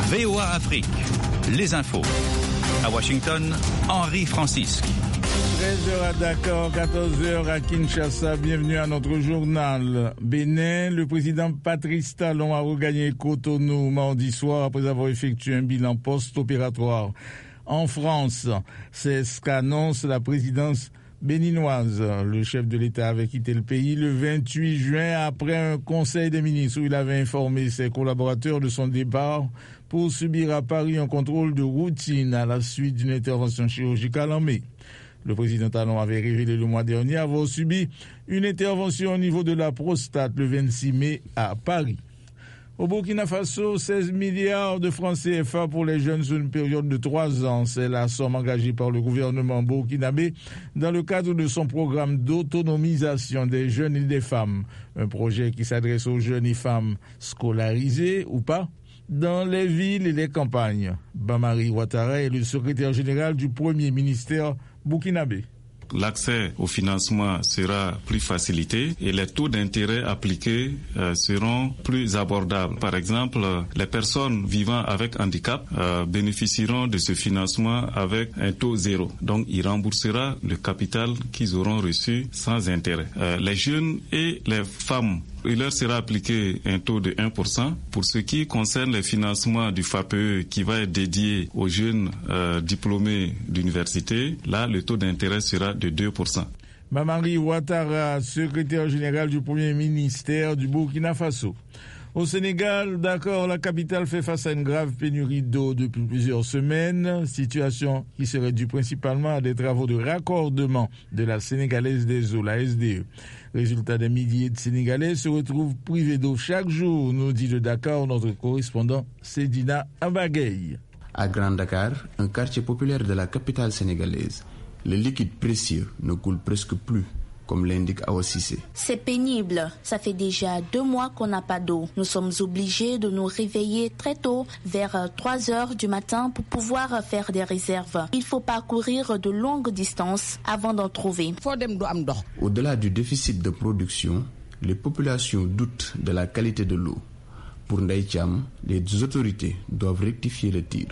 VOA Afrique, les infos. À Washington, Henri Francisque. 13h à Dakar, 14h à Kinshasa. Bienvenue à notre journal. Bénin, le président Patrice Talon a regagné Cotonou mardi soir après avoir effectué un bilan post-opératoire. En France, c'est ce qu'annonce la présidence béninoise. Le chef de l'État avait quitté le pays le 28 juin après un conseil des ministres où il avait informé ses collaborateurs de son départ pour subir à Paris un contrôle de routine à la suite d'une intervention chirurgicale en mai. Le président Talon avait révélé le mois dernier avoir subi une intervention au niveau de la prostate le 26 mai à Paris. Au Burkina Faso, 16 milliards de francs CFA pour les jeunes sur une période de 3 ans. C'est la somme engagée par le gouvernement burkinabé dans le cadre de son programme d'autonomisation des jeunes et des femmes. Un projet qui s'adresse aux jeunes et femmes scolarisés ou pas dans les villes et les campagnes. Bamari Ouattara est le secrétaire général du premier ministère burkinabé. L'accès au financement sera plus facilité et les taux d'intérêt appliqués seront plus abordables. Par exemple, les personnes vivant avec handicap bénéficieront de ce financement avec un taux zéro. Donc, il remboursera le capital qu'ils auront reçu sans intérêt. Les jeunes et les femmes, il leur sera appliqué un taux de 1%. Pour ce qui concerne les financements du FAPE qui va être dédié aux jeunes diplômés d'université, là, le taux d'intérêt sera de 2%. Bamari Ouattara, secrétaire général du premier ministère du Burkina Faso. Au Sénégal, Dakar, la capitale fait face à une grave pénurie d'eau depuis plusieurs semaines, situation qui serait due principalement à des travaux de raccordement de la Sénégalaise des eaux, la SDE. Résultat, des milliers de Sénégalais se retrouvent privés d'eau chaque jour, nous dit de Dakar notre correspondant Sedina Abagay. À Grand Dakar, un quartier populaire de la capitale sénégalaise, le liquide précieux ne coule presque plus, comme l'indique Awa Cissé. C'est pénible. Ça fait déjà 2 mois qu'on n'a pas d'eau. Nous sommes obligés de nous réveiller très tôt, vers 3 heures du matin, pour pouvoir faire des réserves. Il faut parcourir de longues distances avant d'en trouver. Au-delà du déficit de production, les populations doutent de la qualité de l'eau. Pour Ndaï Thiam, les autorités doivent rectifier le tir.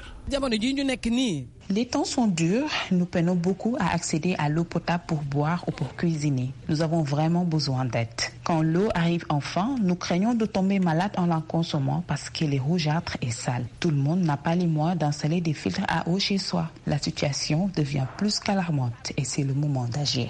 Les temps sont durs, nous peinons beaucoup à accéder à l'eau potable pour boire ou pour cuisiner. Nous avons vraiment besoin d'aide. Quand l'eau arrive enfin, nous craignons de tomber malade en la consommant parce qu'elle est rougeâtre et sale. Tout le monde n'a pas les moyens d'installer des filtres à eau chez soi. La situation devient plus qu'alarmante et c'est le moment d'agir.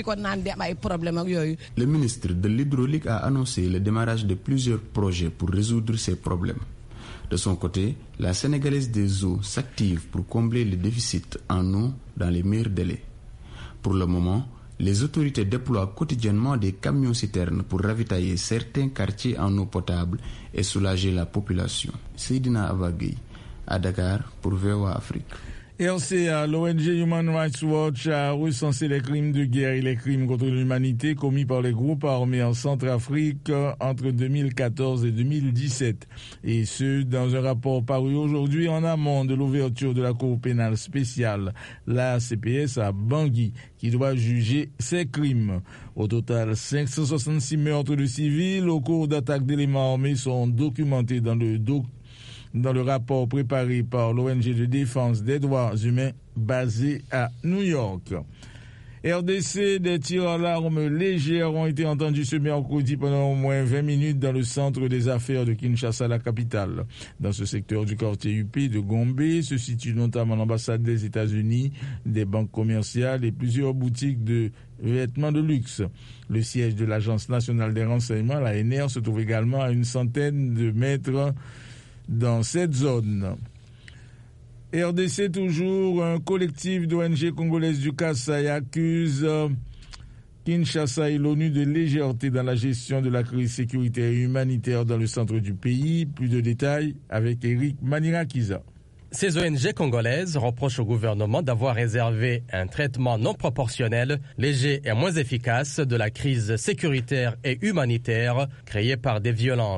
Le ministre de l'Hydraulique a annoncé le démarrage de plusieurs projets pour résoudre ces problèmes. De son côté, la Sénégalaise des eaux s'active pour combler le déficit en eau dans les meilleurs délais. Pour le moment, les autorités déploient quotidiennement des camions-citernes pour ravitailler certains quartiers en eau potable et soulager la population. Seydina Abagay, à Dakar pour VOA Afrique. RCA, l'ONG Human Rights Watch a recensé les crimes de guerre et les crimes contre l'humanité commis par les groupes armés en Centrafrique entre 2014 et 2017. Et ce, dans un rapport paru aujourd'hui en amont de l'ouverture de la Cour pénale spéciale, la CPS à Bangui, qui doit juger ces crimes. Au total, 566 meurtres de civils au cours d'attaques d'éléments armés sont documentés dans le rapport préparé par l'ONG de défense des droits humains basé à New York. RDC, des tirs à l'arme légère ont été entendus ce mercredi pendant au moins 20 minutes dans le centre des affaires de Kinshasa, la capitale. Dans ce secteur du quartier UP de Gombe se situe notamment l'ambassade des États-Unis, des banques commerciales et plusieurs boutiques de vêtements de luxe. Le siège de l'Agence nationale des renseignements, la NR, se trouve également à une centaine de mètres dans cette zone. RDC toujours, un collectif d'ONG congolaises du Kasaï accuse Kinshasa et l'ONU de légèreté dans la gestion de la crise sécuritaire et humanitaire dans le centre du pays. Plus de détails avec Eric Manirakiza. Ces ONG congolaises reprochent au gouvernement d'avoir réservé un traitement non proportionnel, léger et moins efficace de la crise sécuritaire et humanitaire créée par des violences.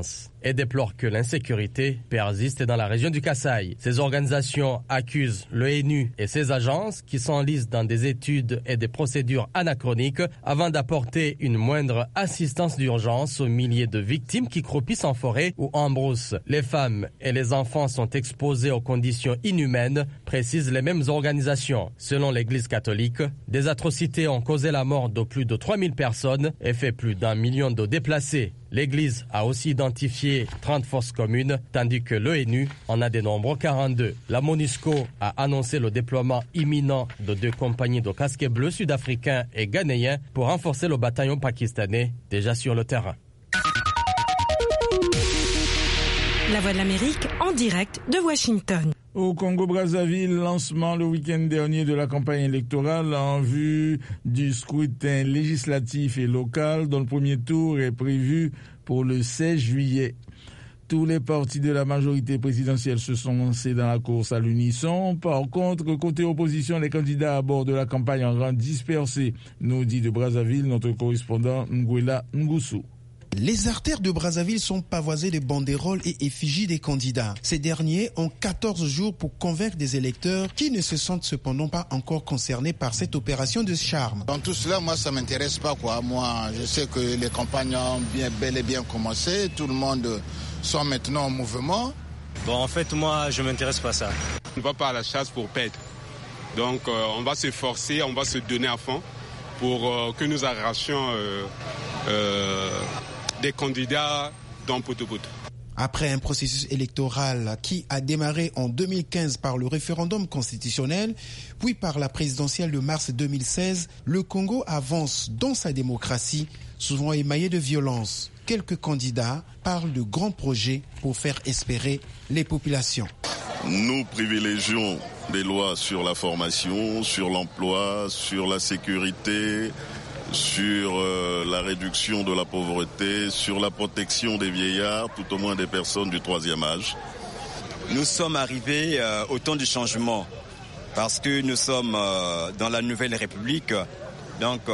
et déplorent que l'insécurité persiste dans la région du Kasaï. Ces organisations accusent l'ONU et ses agences qui s'enlisent dans des études et des procédures anachroniques avant d'apporter une moindre assistance d'urgence aux milliers de victimes qui croupissent en forêt ou en brousse. Les femmes et les enfants sont exposés aux conditions inhumaines, précisent les mêmes organisations. Selon l'Église catholique, des atrocités ont causé la mort de plus de 3000 personnes et fait plus d'1 million de déplacés. L'Église a aussi identifié 30 fosses communes, tandis que l'ONU en a dénombré 42. La MONUSCO a annoncé le déploiement imminent de 2 compagnies de casques bleus sud-africains et ghanéens pour renforcer le bataillon pakistanais déjà sur le terrain. La Voix de l'Amérique en direct de Washington. Au Congo-Brazzaville, lancement le week-end dernier de la campagne électorale en vue du scrutin législatif et local dont le premier tour est prévu pour le 16 juillet. Tous les partis de la majorité présidentielle se sont lancés dans la course à l'unisson. Par contre, côté opposition, les candidats à bord de la campagne en rang dispersé, nous dit de Brazzaville notre correspondant Nguela Ngusu. Les artères de Brazzaville sont pavoisées de banderoles et effigies des candidats. Ces derniers ont 14 jours pour convaincre des électeurs qui ne se sentent cependant pas encore concernés par cette opération de charme. Dans tout cela, moi, ça ne m'intéresse pas, quoi. Moi, je sais que les campagnes ont bel et bien commencé. Tout le monde sont maintenant en mouvement. Bon, en fait, moi, je ne m'intéresse pas à ça. On ne va pas à la chasse pour perdre. Donc, on va se forcer, on va se donner à fond pour que nous arrachions des candidats dans Poto-Poto. Après un processus électoral qui a démarré en 2015 par le référendum constitutionnel, puis par la présidentielle de mars 2016, le Congo avance dans sa démocratie, souvent émaillée de violence. Quelques candidats parlent de grands projets pour faire espérer les populations. Nous privilégions des lois sur la formation, sur l'emploi, sur la sécurité, sur la réduction de la pauvreté, sur la protection des vieillards, tout au moins des personnes du 3e âge. Nous sommes arrivés au temps du changement parce que nous sommes dans la nouvelle République. Donc,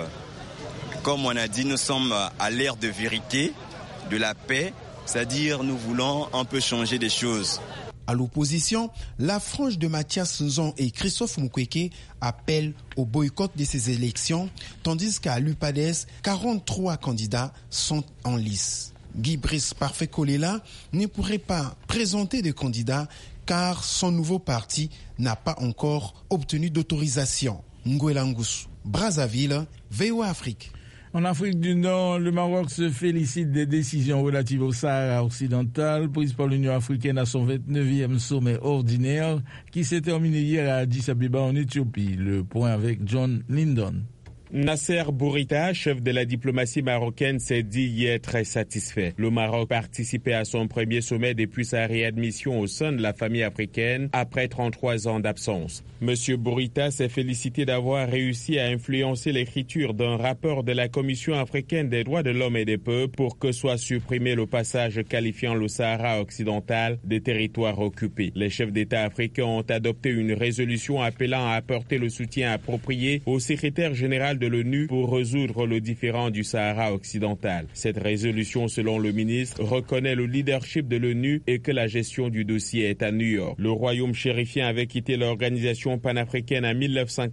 comme on a dit, nous sommes à l'ère de vérité, de la paix, c'est-à-dire nous voulons un peu changer des choses. À l'opposition, la frange de Mathias Nzon et Christophe Mukwege appellent au boycott de ces élections, tandis qu'à l'UPADES, 43 candidats sont en lice. Guy Brice Parfait Kolela ne pourrait pas présenter de candidats car son nouveau parti n'a pas encore obtenu d'autorisation. Nguela Ngusu, Brazzaville, VOA Afrique. En Afrique du Nord, le Maroc se félicite des décisions relatives au Sahara occidental prises par l'Union africaine à son 29e sommet ordinaire qui s'est terminé hier à Addis Abeba en Éthiopie. Le point avec John Lyndon. Nasser Bourita, chef de la diplomatie marocaine, s'est dit hier très satisfait. Le Maroc participait à son premier sommet depuis sa réadmission au sein de la famille africaine après 33 ans d'absence. Monsieur Bourita s'est félicité d'avoir réussi à influencer l'écriture d'un rapport de la Commission africaine des droits de l'homme et des peuples pour que soit supprimé le passage qualifiant le Sahara occidental des territoires occupés. Les chefs d'État africains ont adopté une résolution appelant à apporter le soutien approprié au secrétaire général de l'ONU pour résoudre le différend du Sahara occidental. Cette résolution, selon le ministre, reconnaît le leadership de l'ONU et que la gestion du dossier est à New York. Le royaume chérifien avait quitté l'organisation panafricaine en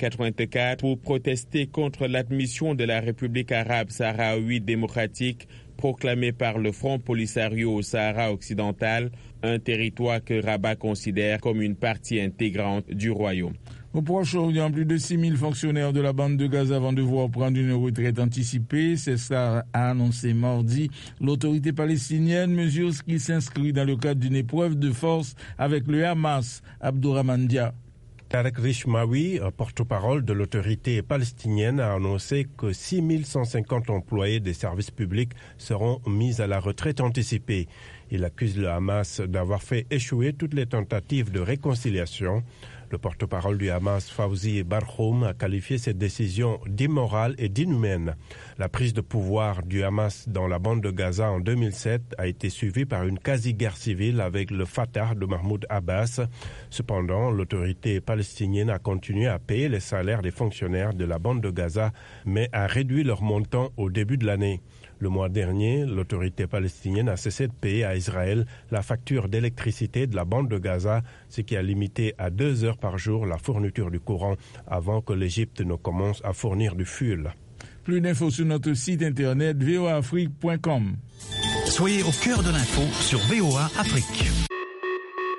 1984 pour protester contre l'admission de la République arabe sahraoui démocratique proclamée par le Front Polisario au Sahara occidental, un territoire que Rabat considère comme une partie intégrante du royaume. Au Proche-Orient, plus de 6000 fonctionnaires de la bande de Gaza vont devoir prendre une retraite anticipée. C'est ça a annoncé mardi l'autorité palestinienne, mesure qui s'inscrit dans le cadre d'une épreuve de force avec le Hamas. Abdourahmane Dia. Tarek Rishmawi, porte-parole de l'autorité palestinienne, a annoncé que 6150 employés des services publics seront mis à la retraite anticipée. Il accuse le Hamas d'avoir fait échouer toutes les tentatives de réconciliation. Le porte-parole du Hamas, Fawzi Barhoum, a qualifié cette décision d'immorale et d'inhumaine. La prise de pouvoir du Hamas dans la bande de Gaza en 2007 a été suivie par une quasi-guerre civile avec le Fatah de Mahmoud Abbas. Cependant, l'autorité palestinienne a continué à payer les salaires des fonctionnaires de la bande de Gaza, mais a réduit leur montant au début de l'année. Le mois dernier, l'autorité palestinienne a cessé de payer à Israël la facture d'électricité de la bande de Gaza, ce qui a limité à 2 heures par jour la fourniture du courant avant que l'Égypte ne commence à fournir du fuel. Plus d'infos sur notre site internet voaafrique.com. Soyez au cœur de l'info sur VOA Afrique.